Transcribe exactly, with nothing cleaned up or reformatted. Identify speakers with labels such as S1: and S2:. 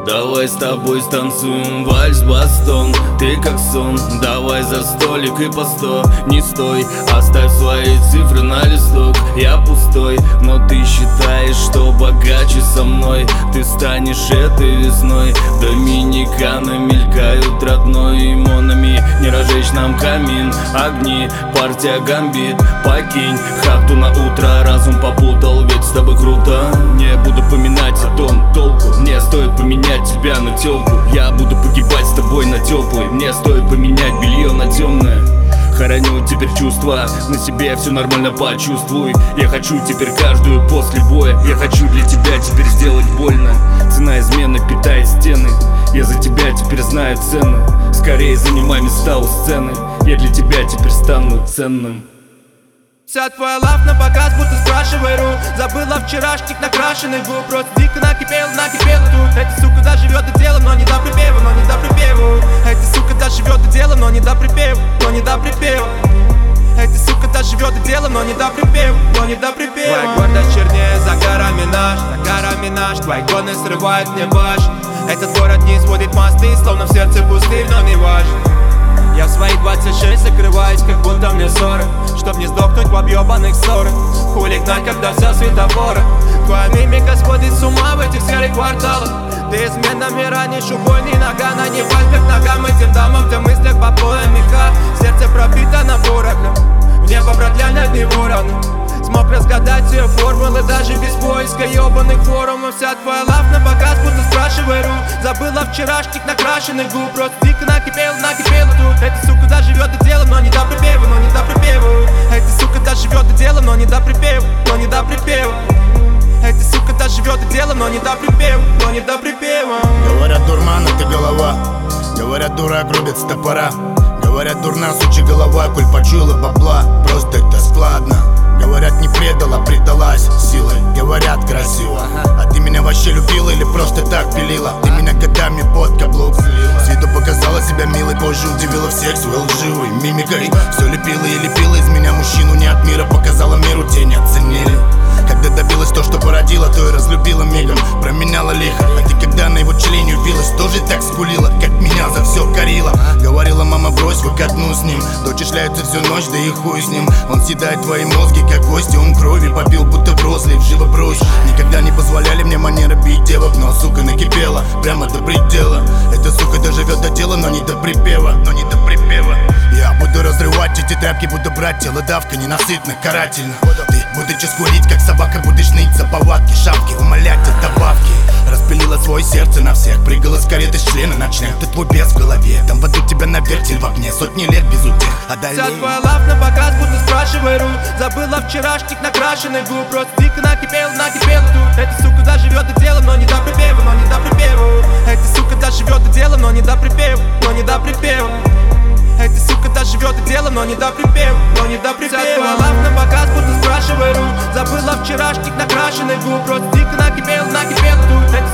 S1: Давай с тобой станцуем вальс-бастон. Ты как сон, давай за столик и по сто. Не стой, оставь свои цифры на листок. Я пустой, но ты считаешь, что богаче со мной. Ты станешь этой весной. Доминикана мелькают родной имонами. Не разжечь нам камин, огни, партия гамбит. Покинь хату на утро, разум попутал, ведь с тобой круто. Не буду поминать о том толку, мне стоит поменять тебя на тёлку. Я буду погибать с тобой на теплый, мне стоит поменять белье на темное. Хороню теперь чувства, на себе все нормально почувствуй. Я хочу теперь каждую после боя. Я хочу для тебя теперь сделать больно. Цена измены питает стены. Я за тебя теперь знаю цену. Скорее занимай места у сцены. Я для тебя теперь стану ценным.
S2: Вся твоя лав на показ, будто спрашивай ру. Забыла вчерашних накрашенных губ. Просто дико накипела, накипела тут. Эта сука доживет до дела, но не до припева, но не до припева. Эта сука доживет до дела, но не до припева, но не до припева. Эта сука доживет до дела, но не до припева, но не до припева. Твоя гордость чернее за горами наш, за горами наш. Твои гоны срывают мне баш. Этот город не сводит мосты, словно в сердце пустырь, но не важно. Я в свои двадцать шесть закрываюсь, как будто мне сорок. Чтоб не сдохнуть в объебанных ссорах. Хули гнать, когда вся светофора. Твоя мимика сводит с ума в этих серых кварталах. Ты изменами ранишь убойный нога. На не возьмет ногам этим дамам. В мыслях по пояс меха. Сердце пробито на порохах. В небо, братля, над невороном. Смог разгадать все формулы даже без поиска ебаных форумов. Вся твоя лав на показ, будто спрашивай ру. Забыла вчерашних накрашенных губ. Просто дико накипела, накипела тут. Эта сука доживет до дела, но не до припева, но не до припева. Эта сука доживет до дела, но не до припева, но не до припева. Эта сука доживет до дела, но не до припева, но не до припева.
S3: Говорят, дурман, это голова. Говорят, дурак рубит с топора. Говорят, дурна сучья голова, коль почуяла бабла. Просто это складно. Говорят, не предала, предалась силой. Говорят, красиво. А ты меня вообще любила или просто так пилила? Ты меня годами под каблук с виду показала себя милой, позже удивила всех своей лживой мимикой. Все лепила и лепила из меня мужчину не от мира. Показала миру, те не оценили. Когда добилась то, что породила, то и разлюбила мигом. Променяла лихо. А ты когда на его члене увилась, тоже так скулила, как меня за все корила. Говорила, мама, брось выкатную с ним. Дочь шляются всю ночь, да и хуй с ним. Он съедает твои мозги, как гости. Он крови попил, будто взрослый, живо брось. Никогда не позволяли мне манеры бить девок, но сука накипела, прямо до предела. Эта сука доживет до дела, но не до припева, но не до припева. Я буду разрывать эти тряпки, буду брать тело давка, ненасытно, карательно. Ты будешь скулить, как собака, будешь ныть за повадки, шапки, умолять от добавки. Распилила свое сердце на всех, прыгала с кареты с члена ночных. Ты твой бес в голове, там ведут тебя на вертель в огне. Сотни лет без утех, а далее
S2: вся твоя лав на показ, будто спрашивай ру. Забыла вчерашних накрашенных губ. Просто дико накипела, накипела тут. Эта сука доживет до дела, но не до припева, но не до припева. Эта сука доживет до дела, но не до припева, но не до припева. Эта сука доживет до дела, но не до припева, но не до припева. Вся твоя лав на показ, будто спрашивай ру. Забыла вчерашних накрашенных губ. Просто дико накипела, накипела тут.